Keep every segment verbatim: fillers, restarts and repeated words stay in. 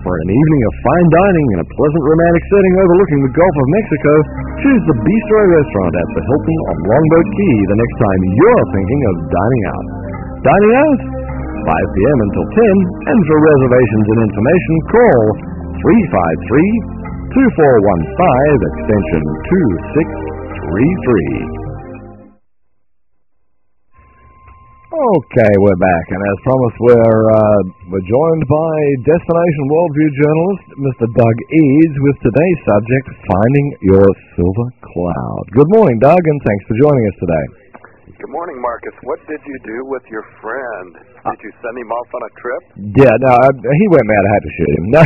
For an evening of fine dining in a pleasant romantic setting overlooking the Gulf of Mexico, choose the Bistro Restaurant at the Hilton on Longboat Key the next time you're thinking of dining out. Dining out? five p.m. until ten, and for reservations and information, call three five three, two four one five, extension two six three three. Okay, we're back, and as promised, we're uh, we're joined by Destination Worldview journalist Mister Doug Eads with today's subject, Finding Your Silver Cloud. Good morning, Doug, and thanks for joining us today. Good morning, Marcus. What did you do with your friend? Did you send him off on a trip? Yeah, no, I, he went mad. I had to shoot him. No,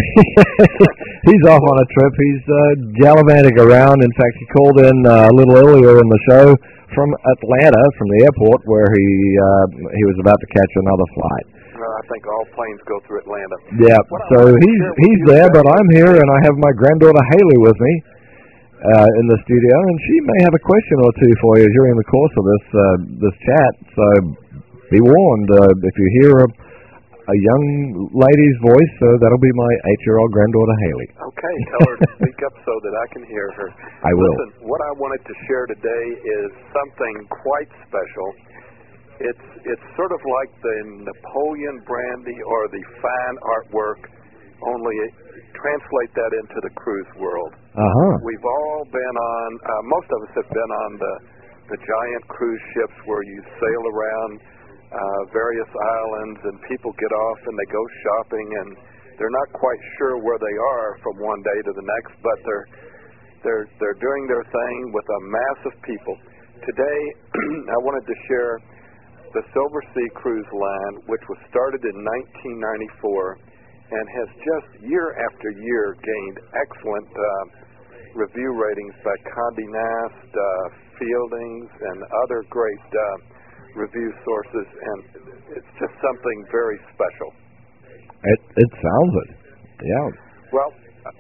he's off on a trip. He's uh, gallivanting around. In fact, he called in uh, a little earlier in the show from Atlanta, from the airport, where he uh, he was about to catch another flight. Well, I think all planes go through Atlanta. Yeah, what so he's he's there, but I'm here, and I have my granddaughter Haley with me uh, in the studio, and she may have a question or two for you during the course of this uh, this chat. So be warned, uh, if you hear a, a young lady's voice, uh, that'll be my eight-year-old granddaughter Haley. Okay, tell her to speak up so that I can hear her. I will. Listen, what I wanted to share today is something quite special. It's it's sort of like the Napoleon brandy or the fine artwork, only translate that into the cruise world. Uh-huh. We've all been on, uh, most of us have been on the, the giant cruise ships where you sail around uh, various islands and people get off and they go shopping and they're not quite sure where they are from one day to the next, but they're they're they're doing their thing with a mass of people. Today, I wanted to share the Silver Sea Cruise Line, which was started in nineteen ninety-four and has just year after year gained excellent uh, review ratings by Condé Nast, uh, Fieldings, and other great uh, review sources, and it's just something very special. It it sounds it, yeah. Well,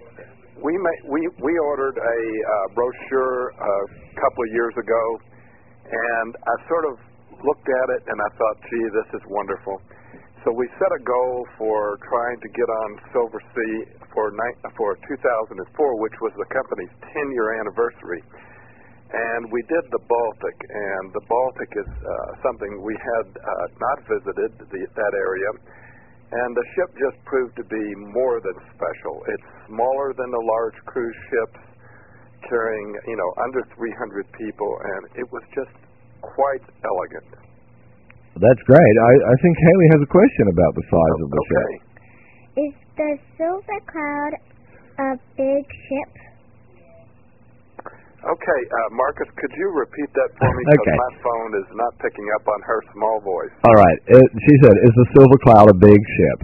we may, we we ordered a uh, brochure a couple of years ago, and I sort of looked at it and I thought, gee, this is wonderful. So we set a goal for trying to get on Silver Sea for ni- for two thousand four, which was the company's ten-year anniversary. And we did the Baltic, and the Baltic is uh, something we had uh, not visited, the, that area. And the ship just proved to be more than special. It's smaller than the large cruise ships, carrying, you know, under three hundred people, and it was just quite elegant. That's great. I, I think Haley has a question about the size oh, of the okay. ship. Is the Silver Cloud a big ship? Okay, uh, Marcus, could you repeat that for me? Because okay. my phone is not picking up on her small voice. All right. It, she said, is the Silver Cloud a big ship?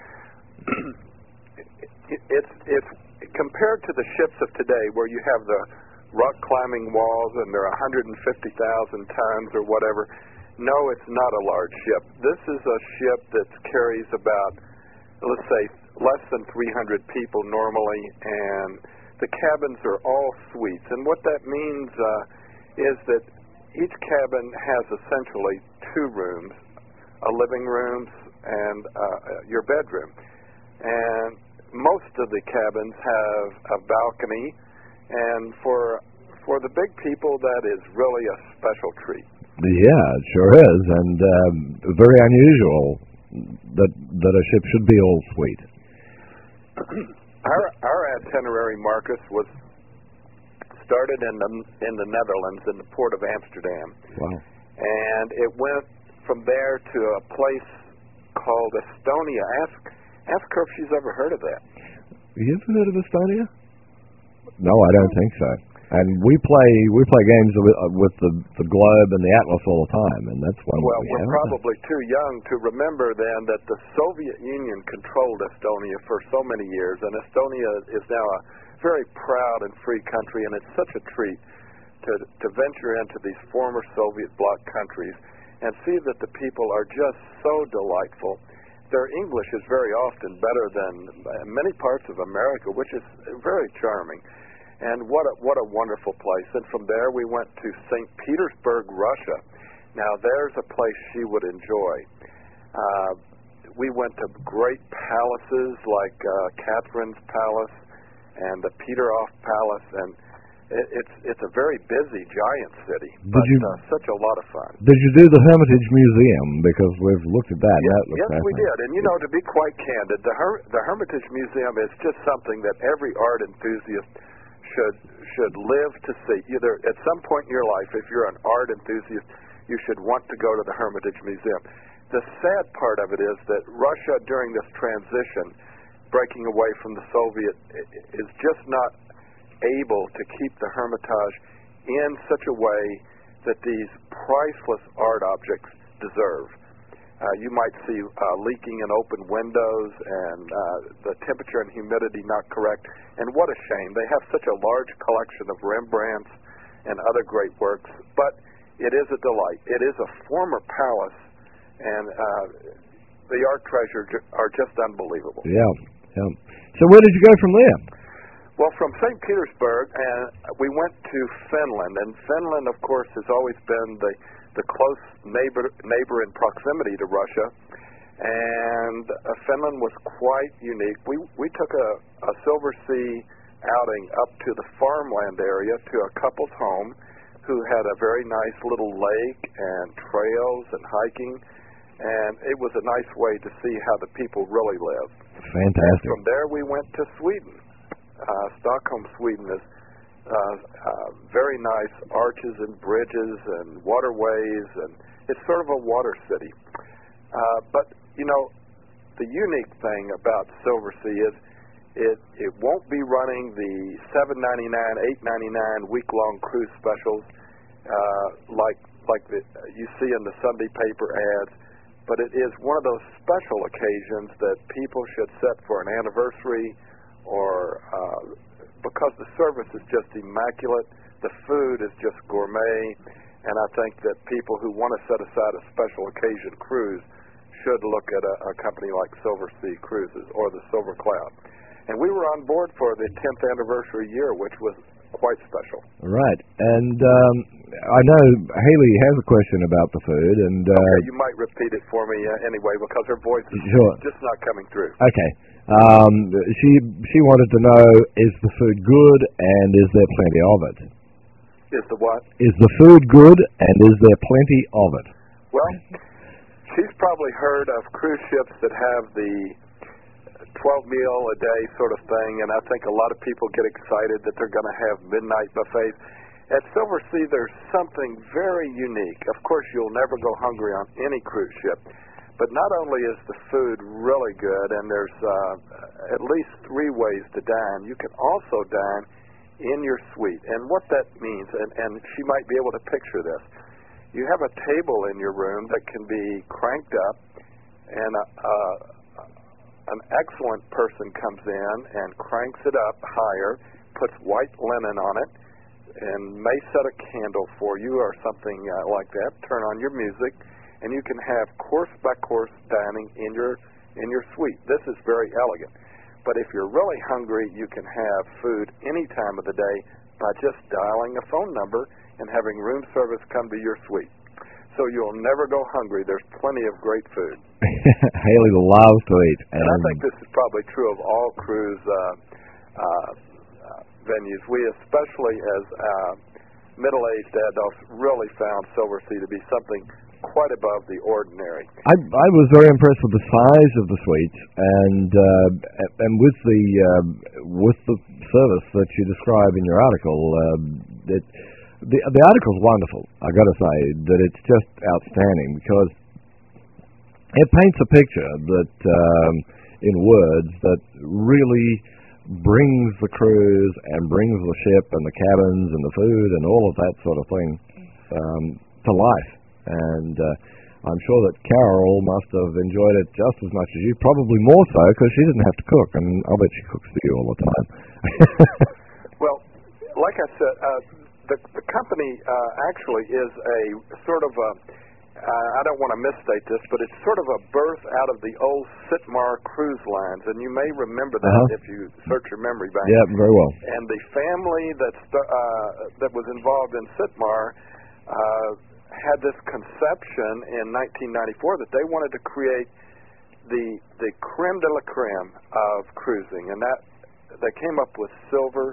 it, it's, it's compared to the ships of today where you have the rock climbing walls and they're one hundred fifty thousand tons or whatever. No, it's not a large ship. This is a ship that carries about, let's say, less than three hundred people normally, and the cabins are all suites. And what that means uh, is that each cabin has essentially two rooms, a living room and uh, your bedroom. And most of the cabins have a balcony, and for for the big people, that is really a special treat. Yeah, it sure is, and um, very unusual that that a ship should be all suite. Our our itinerary, Marcus, was started in the in the Netherlands, in the port of Amsterdam. Wow. And it went from there to a place called Estonia. Ask ask her if she's ever heard of that. You ever heard of Estonia? No, I don't think so. And we play we play games with, uh, with the the Globe and the Atlas all the time, and that's one. Well, we we're have. probably too young to remember then that the Soviet Union controlled Estonia for so many years, and Estonia is now a very proud and free country, and it's such a treat to to venture into these former Soviet bloc countries and see that the people are just so delightful. Their English is very often better than many parts of America, which is very charming. And what a, what a wonderful place. And from there we went to Saint Petersburg, Russia. Now there's a place she would enjoy. Uh, we went to great palaces like uh, Catherine's Palace and the Peterhof Palace, and it, it's it's a very busy, giant city, Did but you, uh, such a lot of fun. Did you do the Hermitage Museum? Because we've looked at that. Yes, that looks yes we did. And, you know, to be quite candid, the, Her- the Hermitage Museum is just something that every art enthusiast should should live to see. Either at some point in your life, if you're an art enthusiast, you should want to go to the Hermitage Museum. The sad part of it is that Russia, during this transition, breaking away from the Soviet, is just not able to keep the Hermitage in such a way that these priceless art objects deserve. Uh, you might see uh, leaking in open windows and uh, the temperature and humidity not correct. And what a shame. They have such a large collection of Rembrandts and other great works, but it is a delight. It is a former palace, and uh, the art treasures are just unbelievable. Yeah, yeah. So where did you go from there? Well, from Saint Petersburg, uh, we went to Finland, and Finland, of course, has always been the the close neighbor neighbor in proximity to Russia, and uh, Finland was quite unique. We we took a, a Silver Sea outing up to the farmland area to a couple's home who had a very nice little lake and trails and hiking, and it was a nice way to see how the people really live. Fantastic. And from there we went to Sweden. Uh, Stockholm, Sweden is uh, uh, very nice arches and bridges and waterways, and it's sort of a water city. Uh, but, you know, the unique thing about Silver Sea is it it won't be running the seven ninety-nine, eight ninety-nine week-long cruise specials uh, like like the, you see in the Sunday paper ads, but it is one of those special occasions that people should set for an anniversary or uh, because the service is just immaculate, the food is just gourmet, and I think that people who want to set aside a special occasion cruise should look at a, a company like Silver Sea Cruises or the Silver Cloud. And we were on board for the tenth anniversary year, which was quite special. Right. And um, I know Haley has a question about the food. And uh, okay, you might repeat it for me uh, anyway, because her voice is sure. just not coming through. Okay. Um, she she wanted to know, is the food good and is there plenty of it? Is the what? Is the food good and is there plenty of it? Well, she's probably heard of cruise ships that have the twelve meal a day sort of thing, and I think a lot of people get excited that they're going to have midnight buffets. At Silver Sea, there's something very unique. Of course, you'll never go hungry on any cruise ship, but not only is the food really good, and there's uh, at least three ways to dine, you can also dine in your suite. And what that means, and, and she might be able to picture this, you have a table in your room that can be cranked up, and a, a, an excellent person comes in and cranks it up higher, puts white linen on it, and may set a candle for you or something uh, like that, turn on your music, and you can have course by course dining in your in your suite. This is very elegant. But if you're really hungry, you can have food any time of the day by just dialing a phone number and having room service come to your suite. So you'll never go hungry. There's plenty of great food. Haley loves to eat. And, and I think this is probably true of all cruise uh, uh, uh, venues. We, especially as uh, middle-aged adults, really found Silver Sea to be something quite above the ordinary. I, I was very impressed with the size of the suites and uh, and with the uh, with the service that you describe in your article. Uh, it, the the article's wonderful. I got to say that it's just outstanding because it paints a picture that um, in words that really brings the cruise and brings the ship and the cabins and the food and all of that sort of thing um, to life. And uh, I'm sure that Carol must have enjoyed it just as much as you, probably more so, because she didn't have to cook, and I'll bet she cooks for you all the time. Well, like I said, uh, the, the company uh, actually is a sort of a, uh, I don't want to misstate this, but it's sort of a birth out of the old Sitmar cruise lines, and you may remember that uh-huh. if you search your memory bank. Yeah, very well. And the family that, uh, that was involved in Sitmar uh, had this conception in nineteen ninety-four that they wanted to create the the creme de la creme of cruising, and that they came up with Silver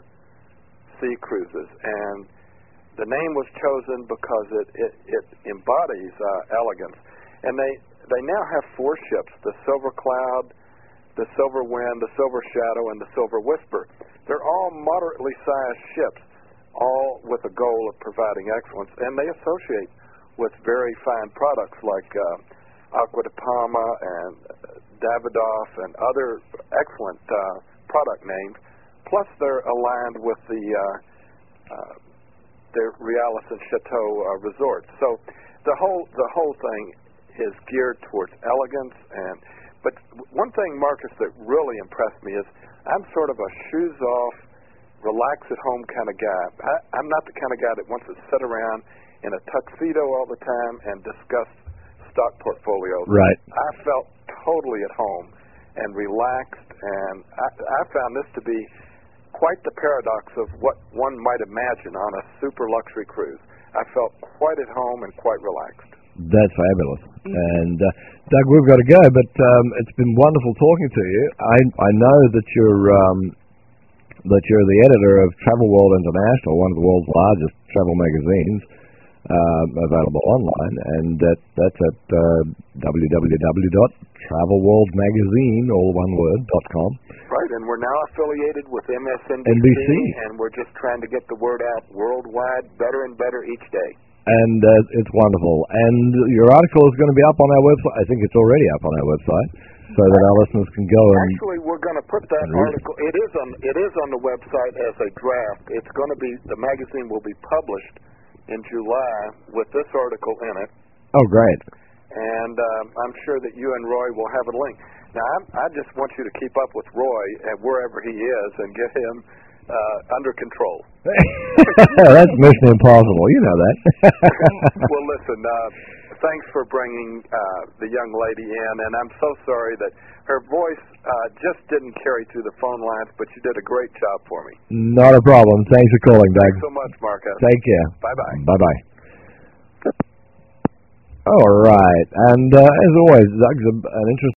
Sea Cruises, and the name was chosen because it it, it embodies uh, elegance. And they they now have four ships: the Silver Cloud, the Silver Wind, the Silver Shadow, and the Silver Whisper. They're all moderately sized ships, all with a goal of providing excellence, and they associate with very fine products like uh, Aqua de Palma and Davidoff and other excellent uh, product names. Plus, they're aligned with the uh, uh, their Realis and Chateau uh, resorts. So the whole the whole thing is geared towards elegance. And but one thing, Marcus, that really impressed me is I'm sort of a shoes off, relax at home kind of guy. I, I'm not the kind of guy that wants to sit around in a tuxedo all the time and discuss stock portfolios. Right. I felt totally at home and relaxed, and I, I found this to be quite the paradox of what one might imagine on a super luxury cruise. I felt quite at home and quite relaxed. That's fabulous. And uh, Doug, we've got to go, but um, it's been wonderful talking to you. I I know that you're um, that you're the editor of Travel World International, one of the world's largest travel magazines, uh, available online, and that that's at uh, w w w dot travel world magazine, all one word, dot com. Right, and we're now affiliated with M S N B C, N B C, and we're just trying to get the word out worldwide, better and better each day. And uh, it's wonderful. And your article is going to be up on our website. I think it's already up on our website, so that our listeners can go and... Actually, we're going to put that article... It is on It is on the website as a draft. It's going to be... The magazine will be published in July with this article in it. Oh, great. And um, I'm sure that you and Roy will have a link. Now, I'm, I just want you to keep up with Roy at wherever he is and get him uh, under control. That's mission impossible. You know that. Well, listen, uh, thanks for bringing uh, the young lady in, and I'm so sorry that her voice uh, just didn't carry through the phone lines, but you did a great job for me. Not a problem. Thanks for calling, Doug. Thanks so much, Marcus. Take care. Bye-bye. Bye-bye. All right. And uh, as always, Doug's a, an interesting